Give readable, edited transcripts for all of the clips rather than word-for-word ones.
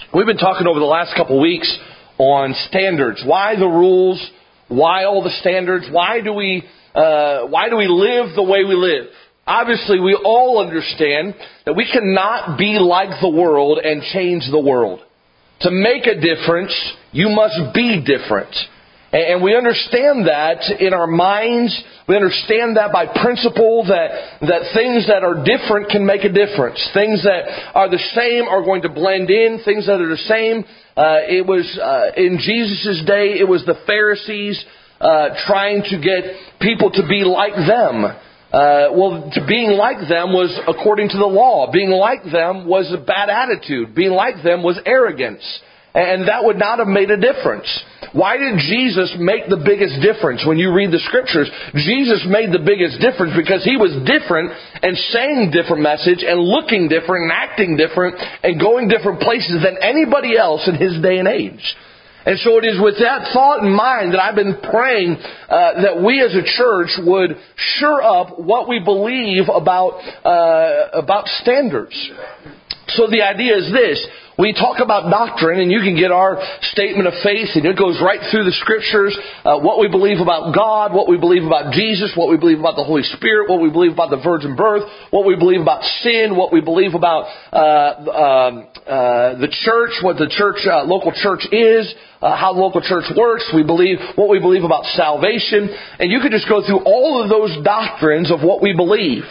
We've been talking over the last couple of weeks on standards. Why the rules? Why all the standards? Why do we live the way we live? Obviously, we all understand that we cannot be like the world and change the world. To make a difference, you must be different. And we understand that in our minds. We understand that by principle that things that are different can make a difference. Things that are the same are going to blend in. Things that are the same. It was in Jesus' day, it was the Pharisees trying to get people to be like them. Being like them was according to the law. Being like them was a bad attitude. Being like them was arrogance. And that would not have made a difference. Why did Jesus make the biggest difference? When you read the Scriptures, Jesus made the biggest difference because He was different and saying different message and looking different and acting different and going different places than anybody else in His day and age. And so it is with that thought in mind that I've been praying that we as a church would shore up what we believe about standards. So the idea is this. We talk about doctrine, and you can get our statement of faith, and it goes right through the Scriptures, what we believe about God, what we believe about Jesus, what we believe about the Holy Spirit, what we believe about the virgin birth, what we believe about sin, what we believe about the church, what the church, local church is, how the local church works. We believe what we believe about salvation, and you could just go through all of those doctrines of what we believe.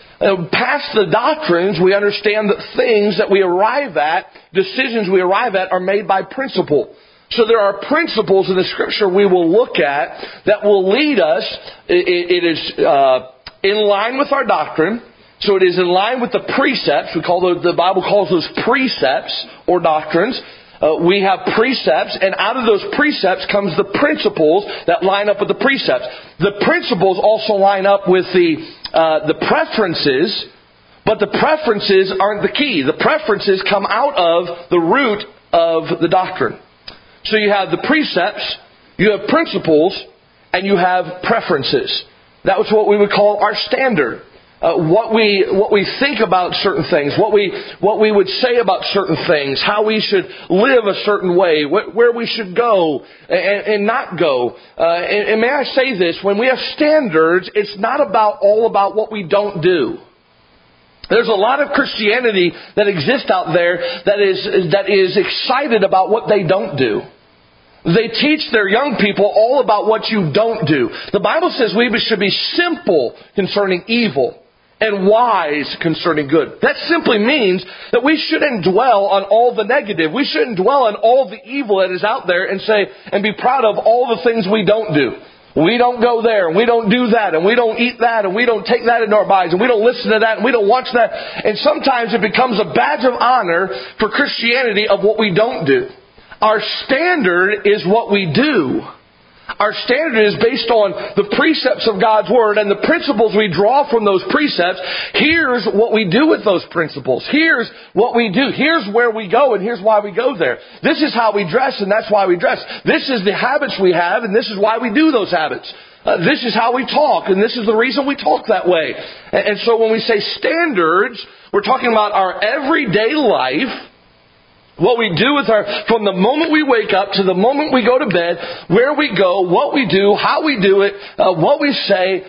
Past the doctrines, we understand that things that we arrive at, decisions we arrive at, are made by principle. So there are principles in the Scripture we will look at that will lead us. It is in line with our doctrine. So it is in line with the precepts. The Bible calls those precepts or doctrines. We have precepts, and out of those precepts comes the principles that line up with the precepts. The principles also line up with the preferences, but the preferences aren't the key. The preferences come out of the root of the doctrine. So you have the precepts, you have principles, and you have preferences. That was what we would call our standard. What we think about certain things, what we would say about certain things, how we should live a certain way, where we should go and not go. And may I say this, when we have standards, it's not all about what we don't do. There's a lot of Christianity that exists out there that is excited about what they don't do. They teach their young people all about what you don't do. The Bible says we should be simple concerning evil and wise concerning good. That simply means that we shouldn't dwell on all the negative. We shouldn't dwell on all the evil that is out there and be proud of all the things we don't do. We don't go there, and we don't do that, and we don't eat that, and we don't take that into our bodies, and we don't listen to that, and we don't watch that. And sometimes it becomes a badge of honor for Christianity of what we don't do. Our standard is what we do. Our standard is based on the precepts of God's Word and the principles we draw from those precepts. Here's what we do with those principles. Here's what we do. Here's where we go, and here's why we go there. This is how we dress, and that's why we dress. This is the habits we have, and this is why we do those habits. This is how we talk, and this is the reason we talk that way. And so when we say standards, we're talking about our everyday life. What we do from the moment we wake up to the moment we go to bed, where we go, what we do, how we do it, what we say,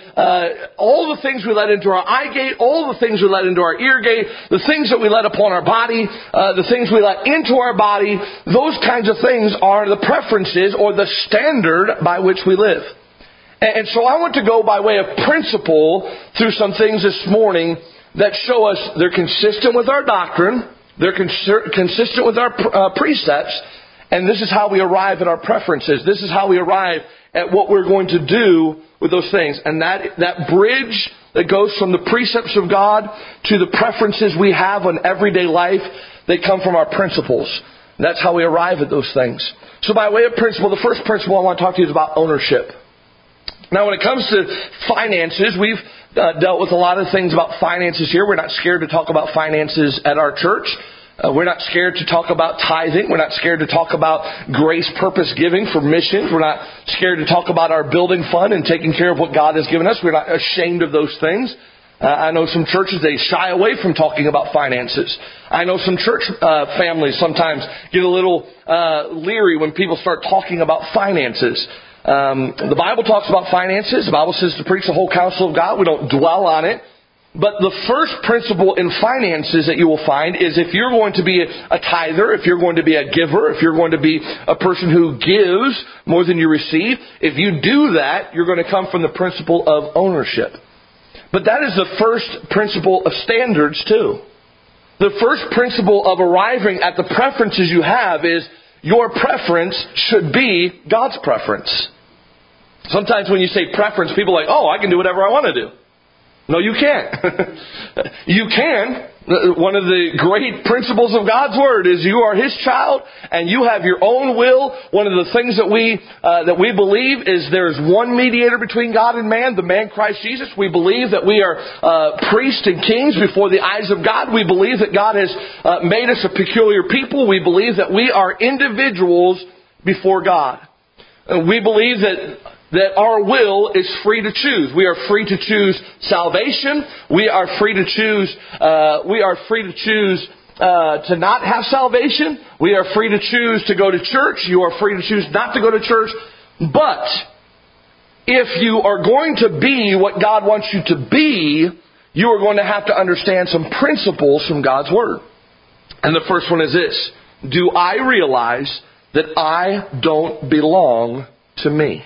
all the things we let into our eye gate, all the things we let into our ear gate, the things that we let upon our body, the things we let into our body, those kinds of things are the preferences or the standard by which we live. And so I want to go by way of principle through some things this morning that show us they're consistent with our doctrine. They're consistent with our precepts, and this is how we arrive at our preferences. This is how we arrive at what we're going to do with those things. And that bridge that goes from the precepts of God to the preferences we have in everyday life, they come from our principles. That's how we arrive at those things. So by way of principle, the first principle I want to talk to you is about ownership. Now when it comes to finances, we've dealt with a lot of things about finances here. We're not scared to talk about finances at our church. We're not scared to talk about tithing. We're not scared to talk about grace purpose giving for missions. We're not scared to talk about our building fund and taking care of what God has given us. We're not ashamed of those things. I know some churches, they shy away from talking about finances. I know some church families sometimes get a little leery when people start talking about finances. The Bible talks about finances. The Bible says to preach the whole counsel of God. We don't dwell on it. But the first principle in finances that you will find is if you're going to be a tither, if you're going to be a giver, if you're going to be a person who gives more than you receive, if you do that, you're going to come from the principle of ownership. But that is the first principle of standards too. The first principle of arriving at the preferences you have is your preference should be God's preference. Sometimes when you say preference, people are like, oh, I can do whatever I want to do. No, you can't. You can. One of the great principles of God's Word is you are His child and you have your own will. One of the things that we believe is there is one mediator between God and man, the man Christ Jesus. We believe that we are priests and kings before the eyes of God. We believe that God has made us a peculiar people. We believe that we are individuals before God. We believe that our will is free to choose. We are free to choose salvation. We are free to choose. To not have salvation. We are free to choose to go to church. You are free to choose not to go to church. But if you are going to be what God wants you to be, you are going to have to understand some principles from God's Word. And the first one is this: do I realize that I don't belong to me?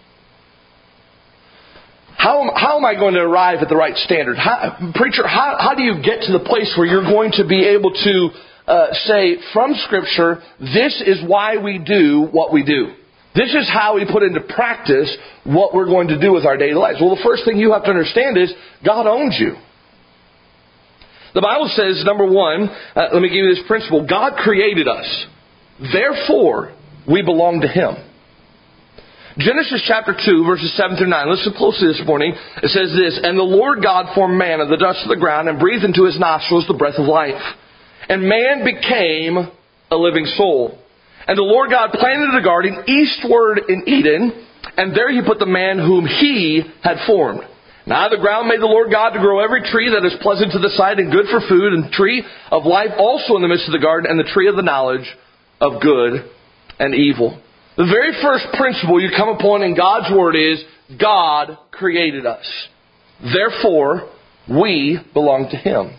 How am I going to arrive at the right standard? Preacher, how do you get to the place where you're going to be able to say from Scripture, this is why we do what we do? This is how we put into practice what we're going to do with our daily lives. Well, the first thing you have to understand is God owns you. The Bible says, number one, let me give you this principle. God created us. Therefore, we belong to Him. Genesis chapter 2, verses 7 through 9. Listen closely this morning. It says this: And the Lord God formed man of the dust of the ground and breathed into his nostrils the breath of life. And man became a living soul. And the Lord God planted a garden eastward in Eden, and there He put the man whom He had formed. Now out of the ground made the Lord God to grow every tree that is pleasant to the sight and good for food, and the tree of life also in the midst of the garden, and the tree of the knowledge of good and evil. The very first principle you come upon in God's Word is God created us. Therefore, we belong to Him.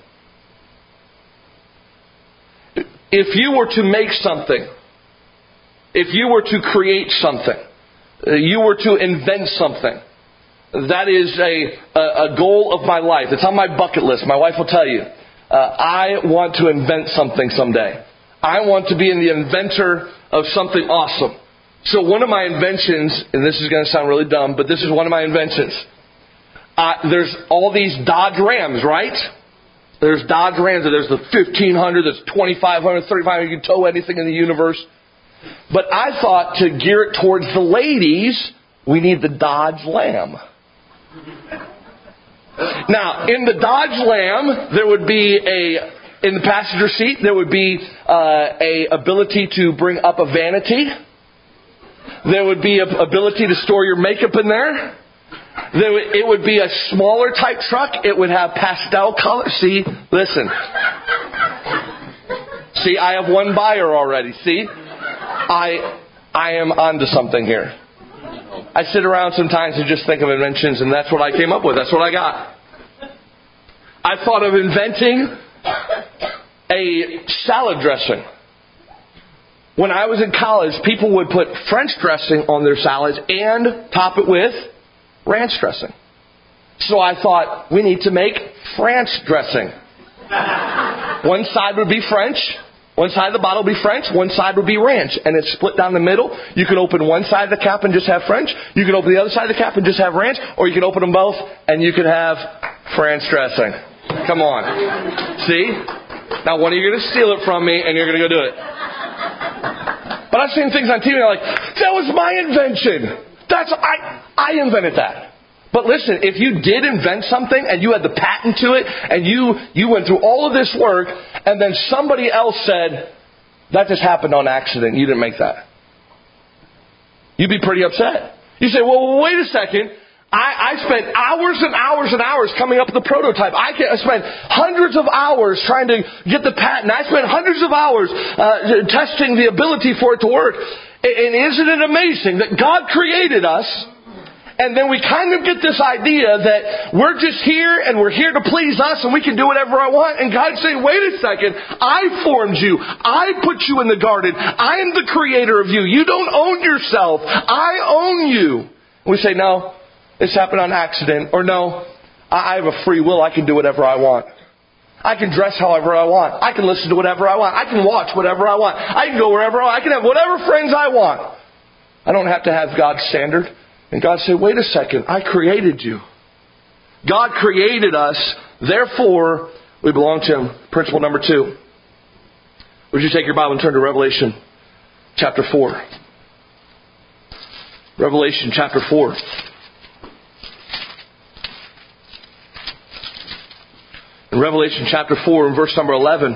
If you were to make something, if you were to create something, you were to invent something, that is a goal of my life. It's on my bucket list. My wife will tell you. I want to invent something someday. I want to be the inventor of something awesome. So one of my inventions, and this is going to sound really dumb, but this is one of my inventions. There's all these Dodge Rams, right? There's Dodge Rams. There's the 1500, there's 2500, 3500. You can tow anything in the universe. But I thought to gear it towards the ladies, we need the Dodge Lam. Now, in the Dodge Lam, there would be in the passenger seat, there would be a ability to bring up a vanity. There would be an ability to store your makeup in there. It would be a smaller type truck. It would have pastel color. See, listen. See, I have one buyer already. See, I am onto something here. I sit around sometimes and just think of inventions, and that's what I came up with. That's what I got. I thought of inventing a salad dressing. When I was in college, people would put French dressing on their salads and top it with ranch dressing. So I thought, we need to make French dressing. One side would be French. One side of the bottle would be French. One side would be ranch. And it's split down the middle. You can open one side of the cap and just have French. You can open the other side of the cap and just have ranch. Or you can open them both and you can have French dressing. Come on. See? Now one of you are going to steal it from me and you're going to go do it. But I've seen things on TV and I'm like, that was my invention. I invented that. But listen, if you did invent something and you had the patent to it and you went through all of this work and then somebody else said, that just happened on accident, you didn't make that, you'd be pretty upset. You say, well, wait a second. I spent hours and hours and hours coming up with the prototype. I spent hundreds of hours trying to get the patent. I spent hundreds of hours testing the ability for it to work. And isn't it amazing that God created us, and then we kind of get this idea that we're just here and we're here to please us and we can do whatever I want. And God's saying, wait a second, I formed you. I put you in the garden. I am the creator of you. You don't own yourself. I own you. And we say, no, this happened on accident. Or no, I have a free will. I can do whatever I want. I can dress however I want. I can listen to whatever I want. I can watch whatever I want. I can go wherever I want. I can have whatever friends I want. I don't have to have God's standard. And God said, wait a second, I created you. God created us, therefore we belong to Him. Principle number 2. Would you take your Bible and turn to Revelation chapter 4. Revelation chapter 4. In Revelation chapter 4 and verse number 11.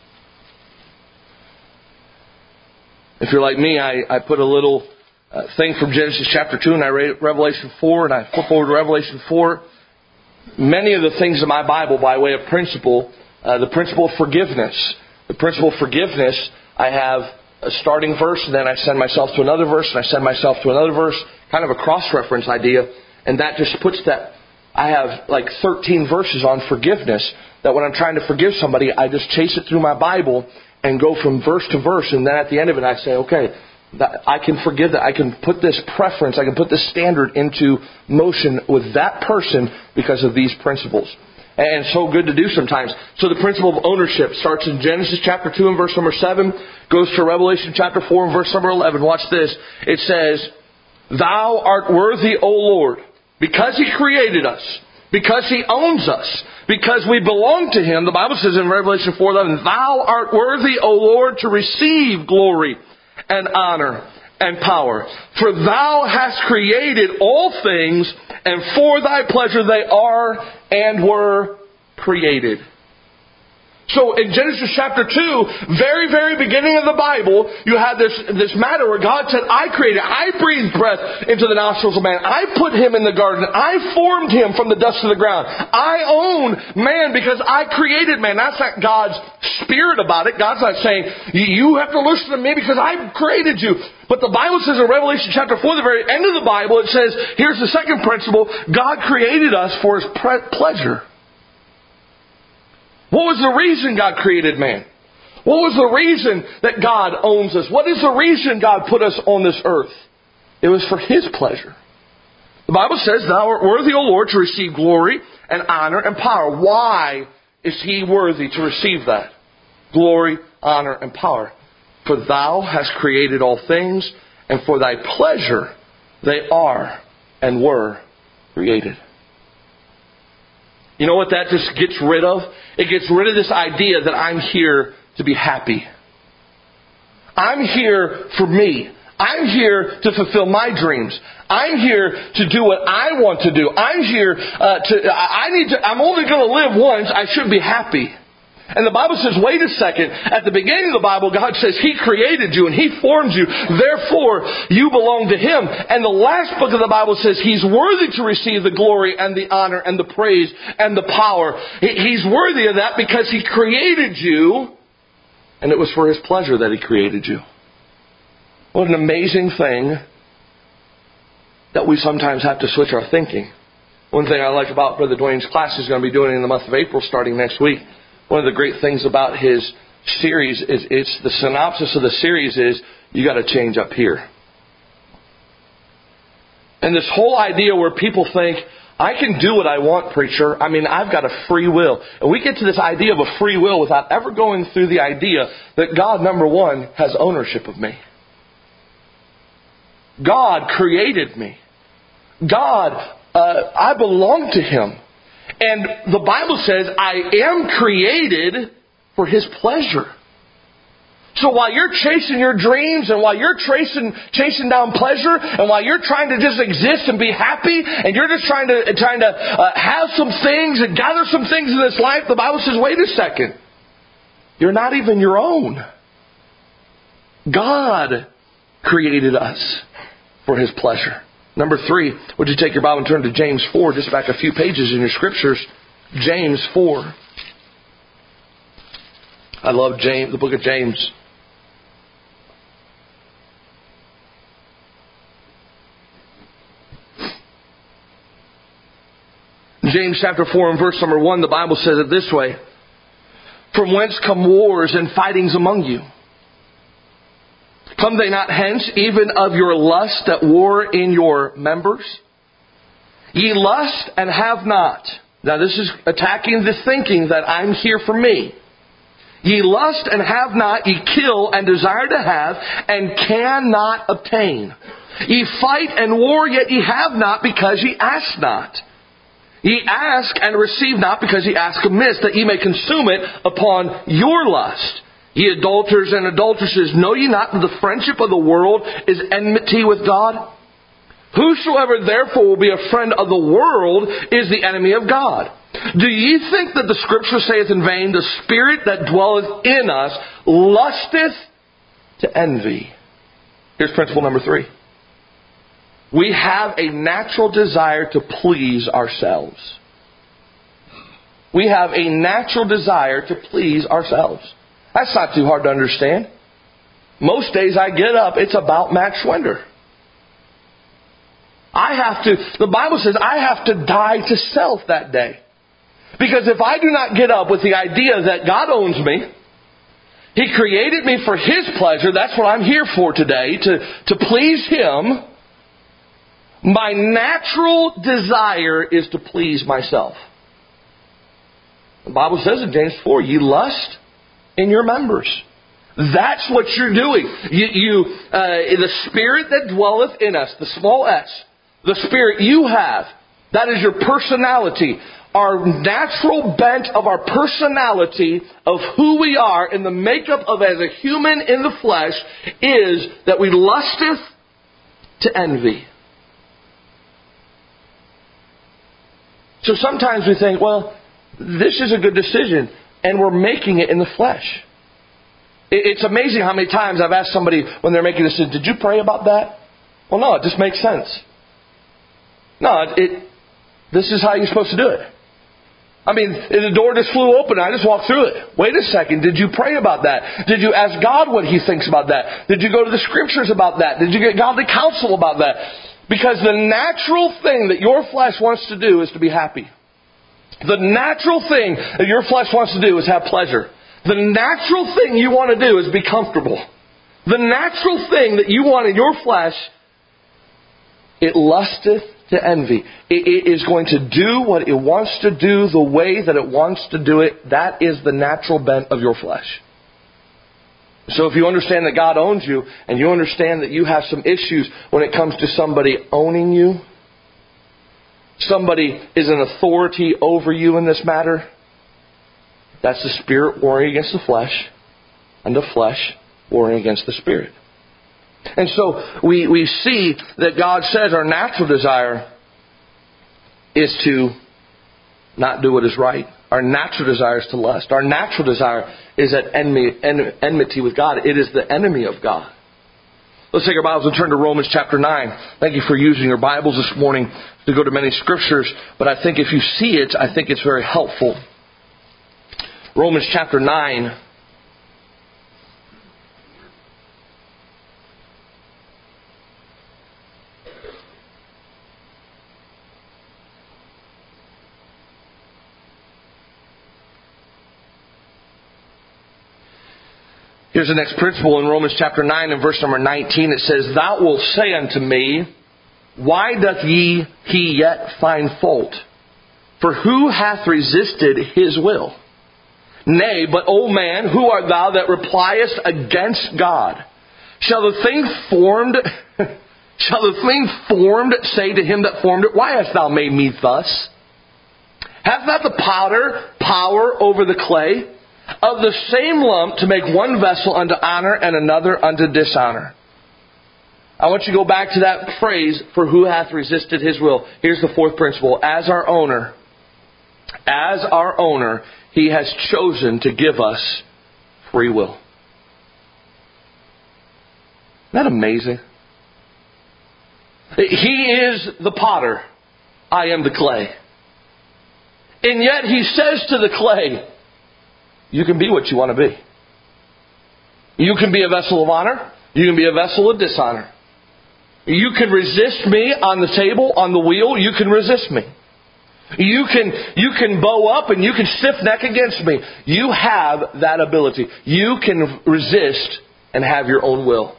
If you're like me, I put a little thing from Genesis chapter 2 and I read Revelation 4 and I flip over to Revelation 4. Many of the things in my Bible by way of principle, the principle of forgiveness. The principle of forgiveness, I have a starting verse and then I send myself to another verse and I send myself to another verse, kind of a cross-reference idea. And that just puts that, I have like 13 verses on forgiveness that when I'm trying to forgive somebody, I just chase it through my Bible and go from verse to verse. And then at the end of it, I say, okay, that I can forgive that. I can put this preference, I can put this standard into motion with that person because of these principles. And so good to do sometimes. So the principle of ownership starts in Genesis chapter 2 and verse number 7, goes to Revelation chapter 4 and verse number 11. Watch this. It says, Thou art worthy, O Lord, because He created us, because He owns us, because we belong to Him. The Bible says in Revelation 4:11, Thou art worthy, O Lord, to receive glory and honor and power. For Thou hast created all things, and for Thy pleasure they are and were created. So in Genesis chapter 2, very, very beginning of the Bible, you have this matter where God said, I created, I breathed breath into the nostrils of man. I put him in the garden. I formed him from the dust of the ground. I own man because I created man. That's not God's spirit about it. God's not saying, you have to listen to me because I created you. But the Bible says in Revelation chapter 4, the very end of the Bible, it says, here's the second principle, God created us for His pleasure. What was the reason God created man? What was the reason that God owns us? What is the reason God put us on this earth? It was for His pleasure. The Bible says, Thou art worthy, O Lord, to receive glory and honor and power. Why is He worthy to receive that? Glory, honor, and power. For Thou hast created all things, and for Thy pleasure they are and were created. You know what that just gets rid of? It gets rid of this idea that I'm here to be happy. I'm here for me. I'm here to fulfill my dreams. I'm here to do what I want to do. I'm here I'm only going to live once. I should be happy. And the Bible says, wait a second. At the beginning of the Bible, God says He created you and He formed you. Therefore, you belong to Him. And the last book of the Bible says He's worthy to receive the glory and the honor and the praise and the power. He's worthy of that because He created you. And it was for His pleasure that He created you. What an amazing thing that we sometimes have to switch our thinking. One thing I like about Brother Dwayne's class he's going to be doing in the month of April starting next week. One of the great things about his series is it's the synopsis of the series is you got to change up here. And this whole idea where people think, I can do what I want, preacher. I mean, I've got a free will. And we get to this idea of a free will without ever going through the idea that God, number one, has ownership of me. God created me. God, I belong to Him. And the Bible says, I am created for His pleasure. So while you're chasing your dreams and while you're chasing down pleasure and while you're trying to just exist and be happy and you're just trying to have some things and gather some things in this life, the Bible says, wait a second. You're not even your own. God created us for His pleasure. Number 3, would you take your Bible and turn to James 4, just back a few pages in your scriptures. James 4. I love James, the book of James. James chapter 4 and verse number 1, the Bible says it this way. From whence come wars and fightings among you? Come they not hence, even of your lust that war in your members? Ye lust and have not. Now this is attacking the thinking that I'm here for me. Ye lust and have not, ye kill and desire to have, and cannot obtain. Ye fight and war, yet ye have not, because ye ask not. Ye ask and receive not, because ye ask amiss, that ye may consume it upon your lust. Ye adulterers and adulteresses, know ye not that the friendship of the world is enmity with God? Whosoever therefore will be a friend of the world is the enemy of God. Do ye think that the Scripture saith in vain, the Spirit that dwelleth in us lusteth to envy? Here's principle number 3. We have a natural desire to please ourselves. We have a natural desire to please ourselves. That's not too hard to understand. Most days I get up, it's about Max Schwender. The Bible says I have to die to self that day. Because if I do not get up with the idea that God owns me, He created me for His pleasure, that's what I'm here for today, to please Him, my natural desire is to please myself. The Bible says in James 4, ye lust in your members. That's what you're doing. The Spirit that dwelleth in us, the small s, the Spirit you have, that is your personality. Our natural bent of our personality, of who we are, in the makeup of as a human in the flesh, is that we lusteth to envy. So sometimes we think, well, this is a good decision, and we're making it in the flesh. It's amazing how many times I've asked somebody when they're making a decision, did you pray about that? Well, no, it just makes sense. No, this is how you're supposed to do it. I mean, the door just flew open. I just walked through it. Wait a second. Did you pray about that? Did you ask God what He thinks about that? Did you go to the Scriptures about that? Did you get godly counsel about that? Because the natural thing that your flesh wants to do is to be happy. The natural thing that your flesh wants to do is have pleasure. The natural thing you want to do is be comfortable. The natural thing that you want in your flesh, it lusteth to envy. It is going to do what it wants to do the way that it wants to do it. That is the natural bent of your flesh. So if you understand that God owns you, and you understand that you have some issues when it comes to somebody owning you, somebody is an authority over you in this matter, that's the Spirit warring against the flesh, and the flesh warring against the Spirit. And so we see that God says our natural desire is to not do what is right. Our natural desire is to lust. Our natural desire is at enmity with God. It is the enemy of God. Let's take our Bibles and turn to Romans chapter 9. Thank you for using your Bibles this morning to go to many scriptures. But I think if you see it, I think it's very helpful. Romans chapter 9. Here's the next principle in Romans chapter 9 and verse number 19. It says, Thou wilt say unto me, Why doth he yet find fault? For who hath resisted His will? Nay, but, O man, who art thou that repliest against God? Shall the thing formed say to him that formed it, Why hast thou made me thus? Hath not the potter power over the clay? Of the same lump to make one vessel unto honor and another unto dishonor. I want you to go back to that phrase, for who hath resisted His will. Here's the fourth principle. As our owner, He has chosen to give us free will. Isn't that amazing? He is the potter. I am the clay. And yet He says to the clay, you can be what you want to be. You can be a vessel of honor. You can be a vessel of dishonor. You can resist me on the table, on the wheel. You can resist me. You can bow up and you can stiff neck against me. You have that ability. You can resist and have your own will.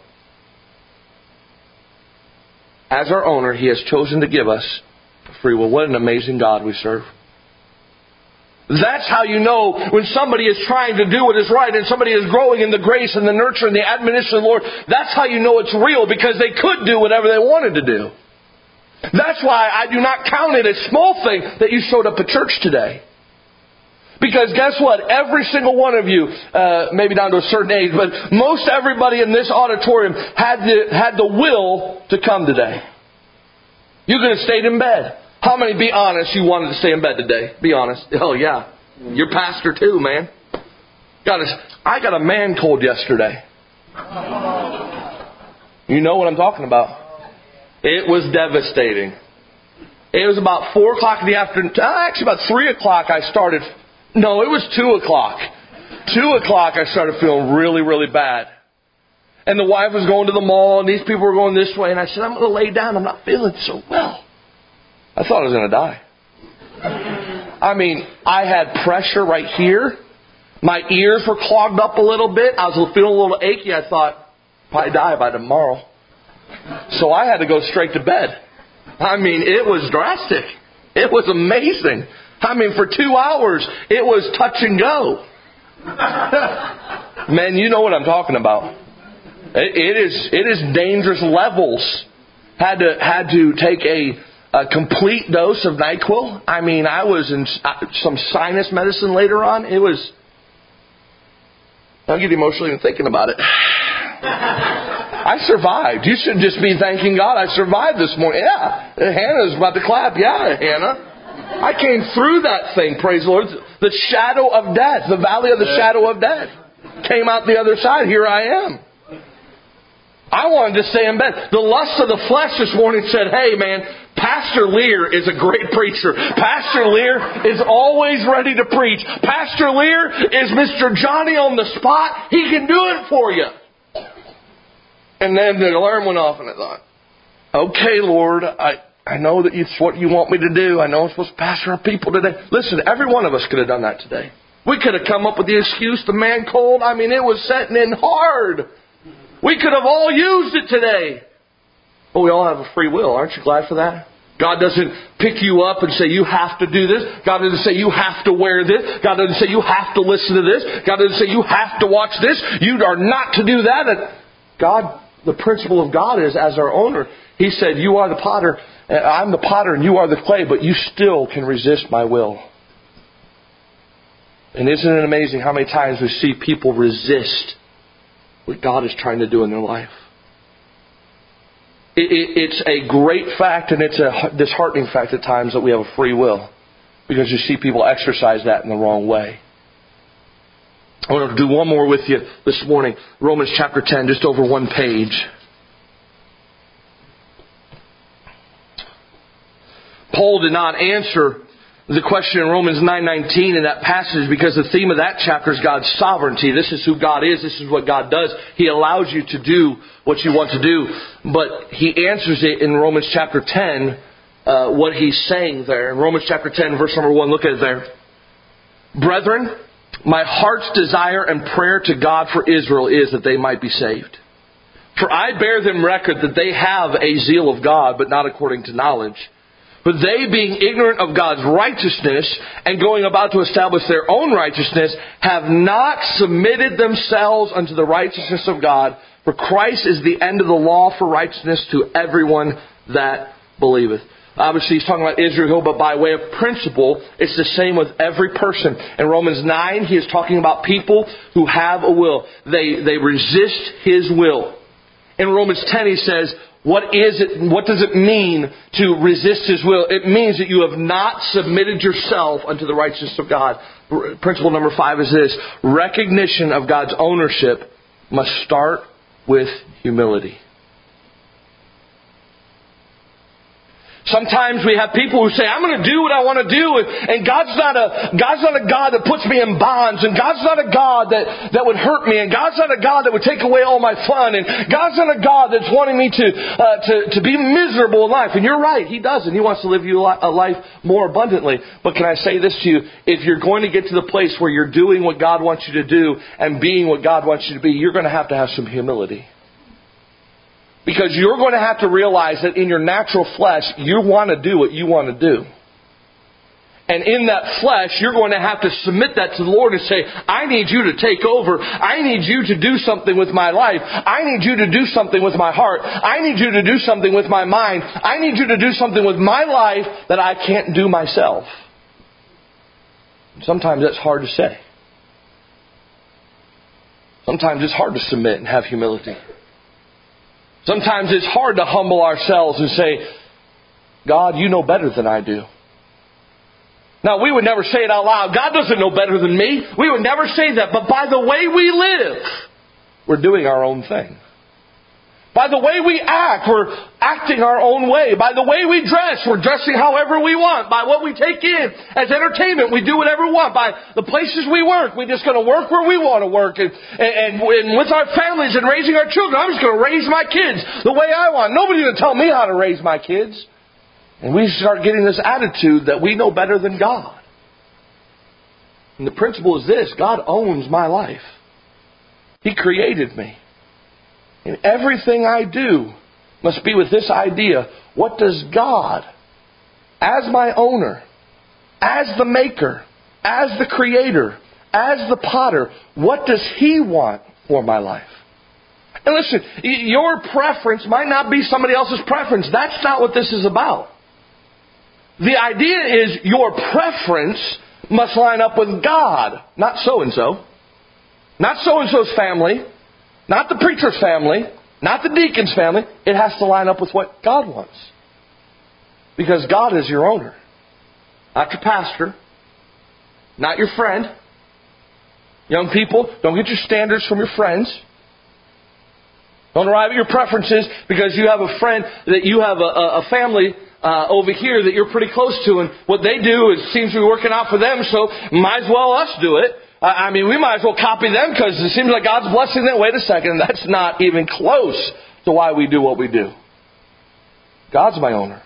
As our owner, He has chosen to give us free will. What an amazing God we serve. That's how you know when somebody is trying to do what is right and somebody is growing in the grace and the nurture and the admonition of the Lord. That's how you know it's real, because they could do whatever they wanted to do. That's why I do not count it a small thing that you showed up at church today. Because guess what? Every single one of you, maybe down to a certain age, but most everybody in this auditorium had the will to come today. You could have stayed in bed. How many, be honest, you wanted to stay in bed today? Be honest. Oh, yeah. Your pastor too, man. I got a man cold yesterday. You know what I'm talking about. It was devastating. It was about 4 o'clock in the afternoon. Actually, about 3 o'clock I started. No, it was 2 o'clock. 2 o'clock I started feeling really, really bad. And the wife was going to the mall and these people were going this way. And I said, I'm going to lay down. I'm not feeling so well. I thought I was going to die. I mean, I had pressure right here. My ears were clogged up a little bit. I was feeling a little achy. I thought, probably die by tomorrow. So I had to go straight to bed. I mean, it was drastic. It was amazing. I mean, for 2 hours, it was touch and go. Man, you know what I'm talking about. It is dangerous levels. Had to take a complete dose of NyQuil. I mean, I was in some sinus medicine later on. It was... I'll get emotional even thinking about it. I survived. You should just be thanking God I survived this morning. Yeah. Hannah's about to clap. Yeah, Hannah. I came through that thing, praise the Lord. The shadow of death, the valley of the shadow of death. Came out the other side. Here I am. I wanted to stay in bed. The lust of the flesh this morning said, hey man, Pastor Lear is a great preacher. Pastor Lear is always ready to preach. Pastor Lear is Mr. Johnny on the spot. He can do it for you. And then the alarm went off and I thought, okay, Lord, I know that it's what you want me to do. I know I'm supposed to pastor our people today. Listen, every one of us could have done that today. We could have come up with the excuse, the man cold. I mean, it was setting in hard. We could have all used it today. But we all have a free will. Aren't you glad for that? God doesn't pick you up and say, you have to do this. God doesn't say, you have to wear this. God doesn't say, you have to listen to this. God doesn't say, you have to watch this. You are not to do that. And God, the principle of God is, as our owner, He said, you are the potter, I'm the potter, and you are the clay, but you still can resist my will. And isn't it amazing how many times we see people resist what God is trying to do in their life? It's a great fact, and it's a disheartening fact at times that we have a free will, because you see people exercise that in the wrong way. I want to do one more with you this morning. Romans chapter 10, just over one page. Paul did not answer the question in Romans 9:19 in that passage, because the theme of that chapter is God's sovereignty. This is who God is. This is what God does. He allows you to do what you want to do. But he answers it in Romans chapter 10, what he's saying there. In Romans chapter 10, verse number 1, look at it there. Brethren, my heart's desire and prayer to God for Israel is that they might be saved. For I bear them record that they have a zeal of God, but not according to knowledge. But they, being ignorant of God's righteousness and going about to establish their own righteousness, have not submitted themselves unto the righteousness of God. For Christ is the end of the law for righteousness to everyone that believeth. Obviously, he's talking about Israel, but by way of principle, it's the same with every person. In Romans 9, he is talking about people who have a will. They resist his will. In Romans 10, he says, what does it mean to resist his will? It means that you have not submitted yourself unto the righteousness of God. Principle number 5 is this. Recognition of God's ownership must start with humility. Sometimes we have people who say, I'm going to do what I want to do, and God's not a God that puts me in bonds, and God's not a God that would hurt me, and God's not a God that would take away all my fun, and God's not a God that's wanting me to be miserable in life. And you're right, He doesn't. He wants to live you a life more abundantly. But can I say this to you? If you're going to get to the place where you're doing what God wants you to do and being what God wants you to be, you're going to have some humility. Because you're going to have to realize that in your natural flesh, you want to do what you want to do. And in that flesh, you're going to have to submit that to the Lord and say, I need you to take over. I need you to do something with my life. I need you to do something with my heart. I need you to do something with my mind. I need you to do something with my life that I can't do myself. Sometimes that's hard to say. Sometimes it's hard to submit and have humility. Sometimes it's hard to humble ourselves and say, God, you know better than I do. Now, we would never say it out loud. God doesn't know better than me. We would never say that. But by the way we live, we're doing our own thing. By the way we act, we're acting our own way. By the way we dress, we're dressing however we want. By what we take in as entertainment, we do whatever we want. By the places we work, we're just going to work where we want to work. And with our families and raising our children, I'm just going to raise my kids the way I want. Nobody's going to tell me how to raise my kids. And we start getting this attitude that we know better than God. And the principle is this: God owns my life. He created me. And everything I do must be with this idea: what does God, as my owner, as the maker, as the creator, as the potter, what does He want for my life? And listen, your preference might not be somebody else's preference. That's not what this is about. The idea is your preference must line up with God, not so-and-so. Not so-and-so's family. Not the preacher's family. Not the deacon's family. It has to line up with what God wants. Because God is your owner. Not your pastor. Not your friend. Young people, don't get your standards from your friends. Don't arrive at your preferences because you have a friend, that you have a family over here that you're pretty close to, and what they do seems to be working out for them, so might as well us do it. I mean, we might as well copy them because it seems like God's blessing them. Wait a second, that's not even close to why we do what we do. God's my owner.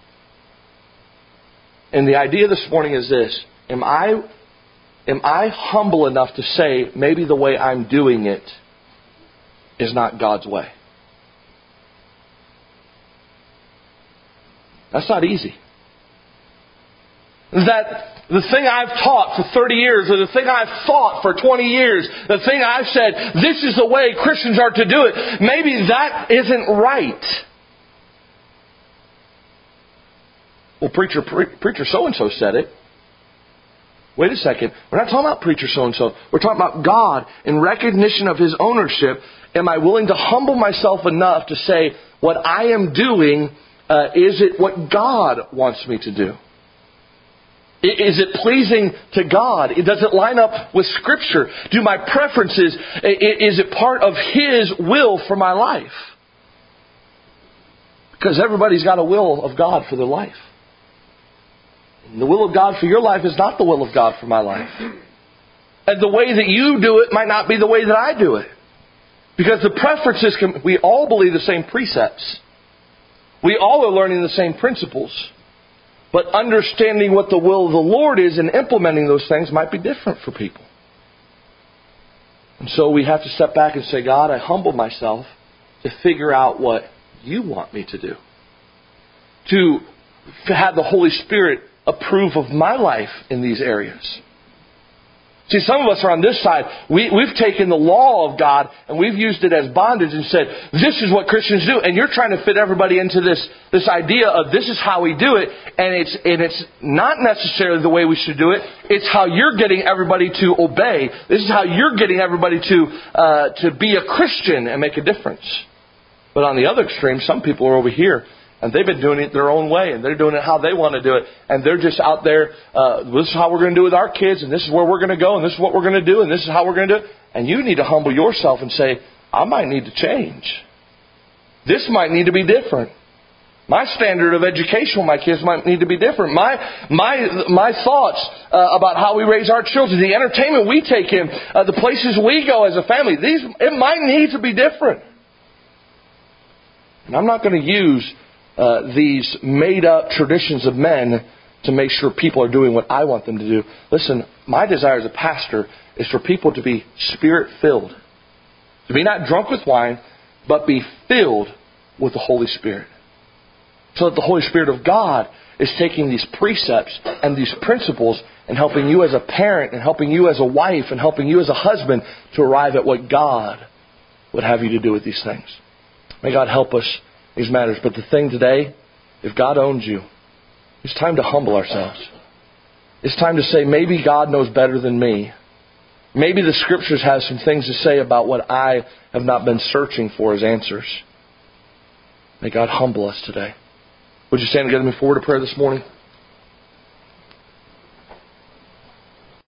And the idea this morning is this: Am I humble enough to say maybe the way I'm doing it is not God's way? That's not easy. That the thing I've taught for 30 years, or the thing I've thought for 20 years, the thing I've said, this is the way Christians are to do it, maybe that isn't right. Well, preacher so-and-so said it. Wait a second. We're not talking about preacher so-and-so. We're talking about God in recognition of His ownership. Am I willing to humble myself enough to say, what I am doing, is it what God wants me to do? Is it pleasing to God? Does it line up with Scripture? Do my preferences, is it part of His will for my life? Because everybody's got a will of God for their life. And the will of God for your life is not the will of God for my life. And the way that you do it might not be the way that I do it. Because the preferences, we all believe the same precepts. We all are learning the same principles. But understanding what the will of the Lord is and implementing those things might be different for people. And so we have to step back and say, God, I humble myself to figure out what You want me to do. To have the Holy Spirit approve of my life in these areas. See, some of us are on this side. We've taken the law of God and we've used it as bondage and said, this is what Christians do. And you're trying to fit everybody into this idea of this is how we do it. And it's not necessarily the way we should do it. It's how you're getting everybody to obey. This is how you're getting everybody to be a Christian and make a difference. But on the other extreme, some people are over here. And they've been doing it their own way. And they're doing it how they want to do it. And they're just out there, this is how we're going to do it with our kids. And this is where we're going to go. And this is what we're going to do. And this is how we're going to do it. And you need to humble yourself and say, I might need to change. This might need to be different. My standard of education with my kids might need to be different. My thoughts about how we raise our children, the entertainment we take in, the places we go as a family, it might need to be different. And I'm not going to use these made-up traditions of men to make sure people are doing what I want them to do. Listen, my desire as a pastor is for people to be Spirit-filled. To be not drunk with wine, but be filled with the Holy Spirit. So that the Holy Spirit of God is taking these precepts and these principles and helping you as a parent and helping you as a wife and helping you as a husband to arrive at what God would have you to do with these things. May God help us in these matters. But the thing today, if God owns you, it's time to humble ourselves. It's time to say, maybe God knows better than me. Maybe the Scriptures have some things to say about what I have not been searching for as answers. May God humble us today. Would you stand together with me forward to prayer this morning?